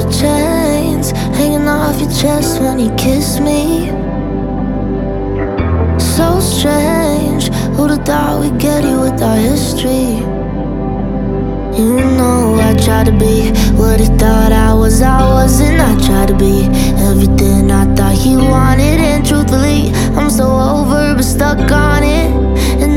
chains hanging off your chest when you kiss me. So strange, who'd have thought we'd get here with our history? You know I tried to be what he thought I wasn't. I tried to be everything I thought he wanted, and truthfully, I'm so over but stuck on it. And